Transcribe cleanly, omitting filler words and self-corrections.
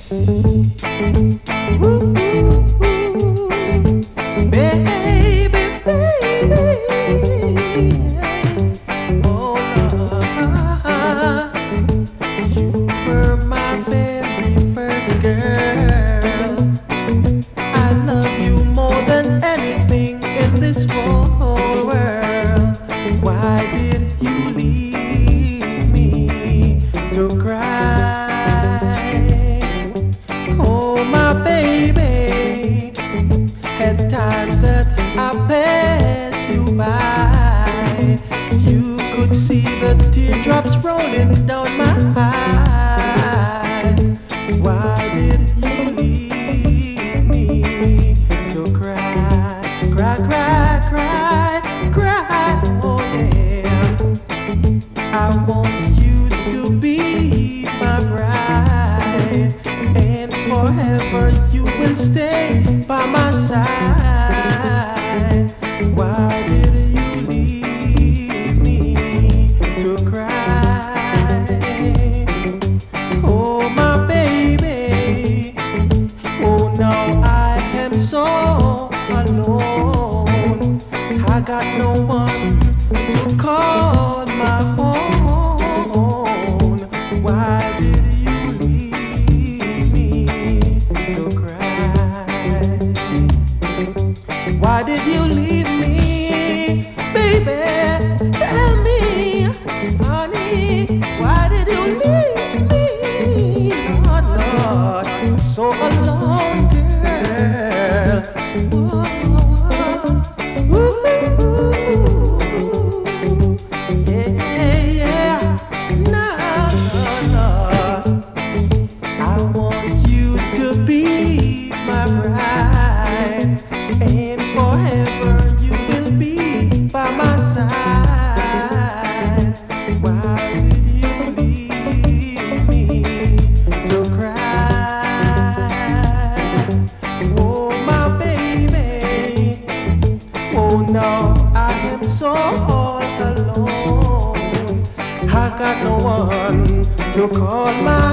Ooh, baby, baby. Oh, Lord. You were my very first girl. I love you more than anything in this whole world. Why did you leave me to cry? Oh, my baby. At times that I pass you by, you could see the teardrops rolling down my eye. Why did you leave me to cry, cry, cry, cry, cry? Oh yeah, I want you to be my bride, and forever you will stay by my side. Why did you leave me to cry? Oh, my baby. Oh, now I am so alone. I got no one to call my own. Why did you leave me to cry? Why did you leave me, baby? Tell me, honey. Why did you leave me, Lord, Lord? So alone, girl. Whoa, whoa, whoa. Yeah, yeah. Now, Lord, I want you to be my bride, and forever you will be by my side. Why did you leave me to cry? Oh, my baby. Oh, now I am so all alone. I got no one to call my